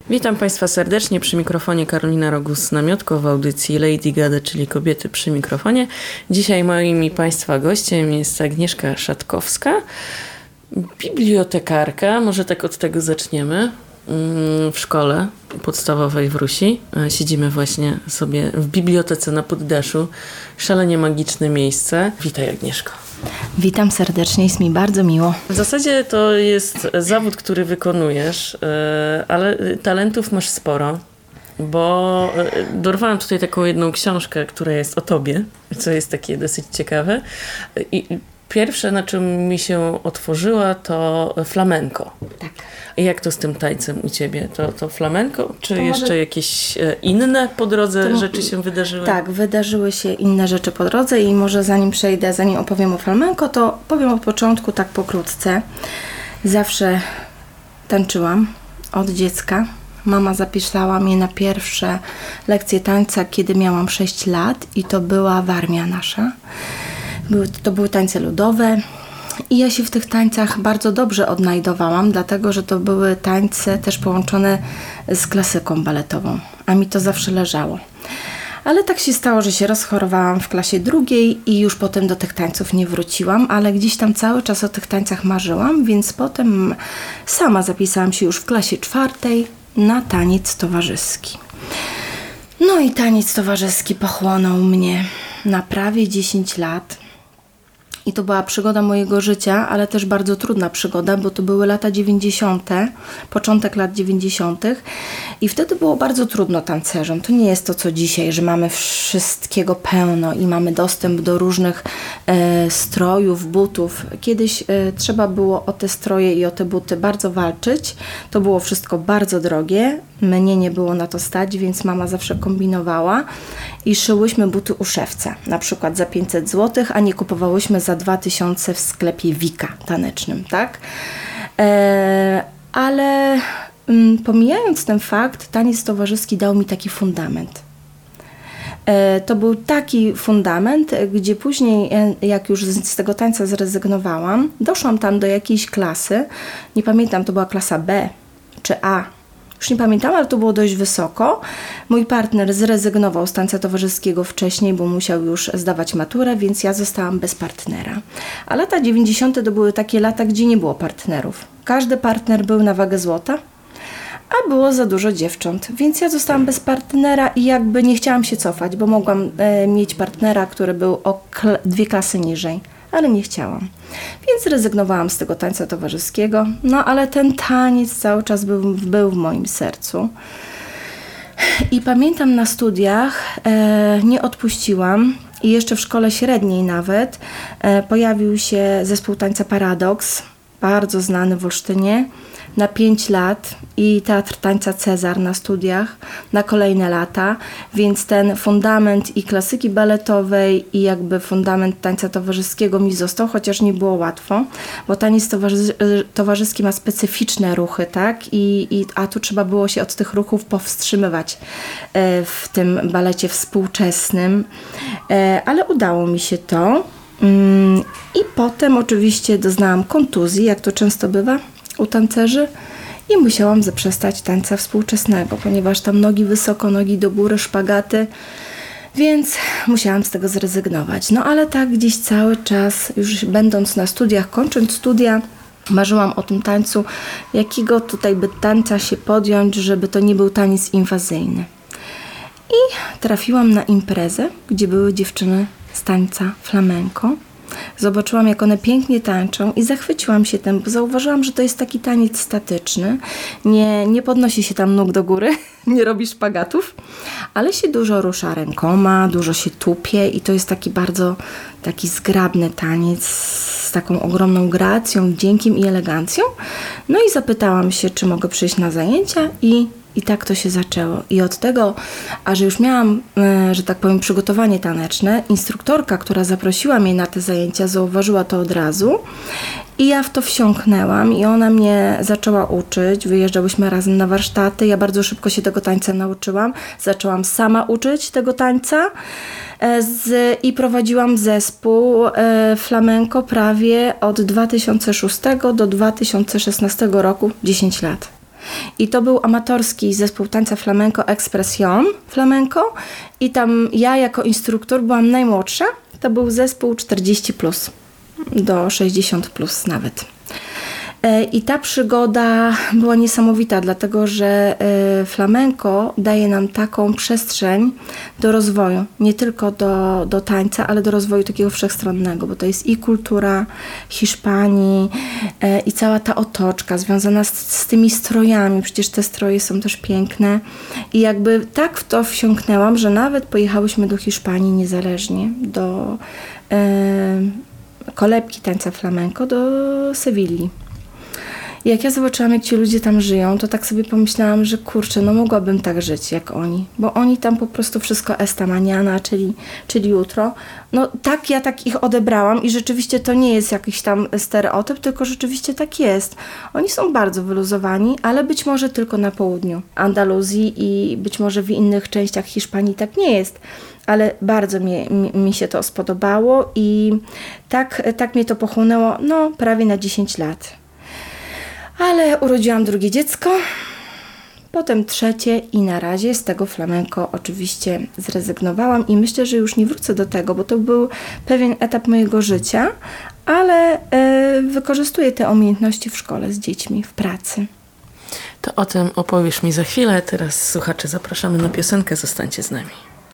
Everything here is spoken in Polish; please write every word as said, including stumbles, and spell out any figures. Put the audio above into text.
Witam Państwa serdecznie przy mikrofonie Karolina Rogus-Namiotko w audycji Lady Gada, czyli Kobiety przy mikrofonie. Dzisiaj moim i Państwa gościem jest Agnieszka Szatkowska, bibliotekarka, może tak od tego zaczniemy, w szkole podstawowej w Rusi. Siedzimy właśnie sobie w bibliotece na poddaszu. Szalenie magiczne miejsce. Witaj, Agnieszko. Witam serdecznie, jest mi bardzo miło. W zasadzie to jest zawód, który wykonujesz, ale talentów masz sporo, bo dorwałam tutaj taką jedną książkę, która jest o tobie, co jest takie dosyć ciekawe. I pierwsze, na czym mi się otworzyła, to flamenko. Tak. I jak to z tym tańcem u ciebie? To, to flamenko? Czy to jeszcze może... jakieś inne po drodze to... rzeczy się wydarzyły? Tak, wydarzyły się inne rzeczy po drodze i może zanim przejdę, zanim opowiem o flamenko, to powiem od początku tak pokrótce. Zawsze tańczyłam od dziecka. Mama zapisała mnie na pierwsze lekcje tańca, kiedy miałam sześć lat i to była Warmia nasza. Były, to były tańce ludowe. I ja się w tych tańcach bardzo dobrze odnajdowałam, dlatego że to były tańce też połączone z klasyką baletową, a mi to zawsze leżało. Ale tak się stało, że się rozchorowałam w klasie drugiej i już potem do tych tańców nie wróciłam, ale gdzieś tam cały czas o tych tańcach marzyłam, więc potem sama zapisałam się już w klasie czwartej na taniec towarzyski. No i taniec towarzyski pochłonął mnie na prawie dziesięć lat. I to była przygoda mojego życia, ale też bardzo trudna przygoda, bo to były lata dziewięćdziesiąte, początek lat dziewięćdziesiątych i wtedy było bardzo trudno tancerzom. To nie jest to, co dzisiaj, że mamy wszystkiego pełno i mamy dostęp do różnych e, strojów, butów. Kiedyś e, trzeba było o te stroje i o te buty bardzo walczyć. To było wszystko bardzo drogie. Mnie nie było na to stać, więc mama zawsze kombinowała i szyłyśmy buty u szewca, na przykład za pięćset złotych, a nie kupowałyśmy za dwa tysiące w sklepie Wika tanecznym, tak? E, ale m, pomijając ten fakt, taniec towarzyski dał mi taki fundament. E, to był taki fundament, gdzie później, jak już z, z tego tańca zrezygnowałam, doszłam tam do jakiejś klasy, nie pamiętam, to była klasa B czy A, już nie pamiętam, ale to było dość wysoko. Mój partner zrezygnował z tańca towarzyskiego wcześniej, bo musiał już zdawać maturę, więc ja zostałam bez partnera. A lata dziewięćdziesiąte to były takie lata, gdzie nie było partnerów. Każdy partner był na wagę złota, a było za dużo dziewcząt, więc ja zostałam bez partnera i jakby nie chciałam się cofać, bo mogłam e, mieć partnera, który był o kl- dwie klasy niżej. Ale nie chciałam. Więc zrezygnowałam z tego tańca towarzyskiego, no ale ten taniec cały czas był, był w moim sercu. I pamiętam na studiach, e, nie odpuściłam i jeszcze w szkole średniej nawet e, pojawił się zespół tańca Paradoks, bardzo znany w Olsztynie, na pięć lat i Teatr Tańca Cezar na studiach na kolejne lata, więc ten fundament i klasyki baletowej i jakby fundament tańca towarzyskiego mi został, chociaż nie było łatwo, bo taniec towarzy- towarzyski ma specyficzne ruchy, tak? I, i, a tu trzeba było się od tych ruchów powstrzymywać e, w tym balecie współczesnym, e, ale udało mi się to. Mm, I potem oczywiście doznałam kontuzji, jak to często bywa u tancerzy i musiałam zaprzestać tańca współczesnego, ponieważ tam nogi wysoko, nogi do góry, szpagaty, więc musiałam z tego zrezygnować. No ale tak gdzieś cały czas, już będąc na studiach, kończąc studia, marzyłam o tym tańcu, jakiego tutaj by tańca się podjąć, żeby to nie był taniec inwazyjny. I trafiłam na imprezę, gdzie były dziewczyny z tańca flamenco. Zobaczyłam, jak one pięknie tańczą i zachwyciłam się tym, bo zauważyłam, że to jest taki taniec statyczny. Nie, nie podnosi się tam nóg do góry, nie robi szpagatów, ale się dużo rusza rękoma, dużo się tupie i to jest taki bardzo taki zgrabny taniec z taką ogromną gracją, wdziękiem i elegancją. No i zapytałam się, czy mogę przyjść na zajęcia i I tak to się zaczęło. I od tego, a że już miałam, że tak powiem, przygotowanie taneczne, instruktorka, która zaprosiła mnie na te zajęcia, zauważyła to od razu i ja w to wsiąknęłam i ona mnie zaczęła uczyć. Wyjeżdżałyśmy razem na warsztaty. Ja bardzo szybko się tego tańca nauczyłam. Zaczęłam sama uczyć tego tańca z, i prowadziłam zespół e, flamenco prawie od dwa tysiące szóstego do dwa tysiące szesnastego roku, dziesięć lat. I to był amatorski zespół tańca flamenco Expression Flamenco i tam ja jako instruktor byłam najmłodsza. To był zespół czterdzieści plus, do sześćdziesiąt plus nawet. I ta przygoda była niesamowita, dlatego że flamenco daje nam taką przestrzeń do rozwoju, nie tylko do, do tańca, ale do rozwoju takiego wszechstronnego, bo to jest i kultura Hiszpanii i cała ta otoczka związana z, z tymi strojami, przecież te stroje są też piękne i jakby tak w to wsiąknęłam, że nawet pojechałyśmy do Hiszpanii niezależnie, do e, kolebki tańca flamenco, do Sewilli. I jak ja zobaczyłam, jak ci ludzie tam żyją, to tak sobie pomyślałam, że kurczę, no mogłabym tak żyć jak oni, bo oni tam po prostu wszystko esta mañana, czyli, czyli jutro. No tak, ja tak ich odebrałam i rzeczywiście to nie jest jakiś tam stereotyp, tylko rzeczywiście tak jest. Oni są bardzo wyluzowani, ale być może tylko na południu Andaluzji i być może w innych częściach Hiszpanii tak nie jest. Ale bardzo mi, mi, mi się to spodobało i tak, tak mnie to pochłonęło, no prawie na dziesięć lat. Ale urodziłam drugie dziecko, potem trzecie i na razie z tego flamenco oczywiście zrezygnowałam i myślę, że już nie wrócę do tego, bo to był pewien etap mojego życia, ale y, wykorzystuję te umiejętności w szkole z dziećmi, w pracy. To o tym opowiesz mi za chwilę. Teraz słuchacze zapraszamy na piosenkę. Zostańcie z nami.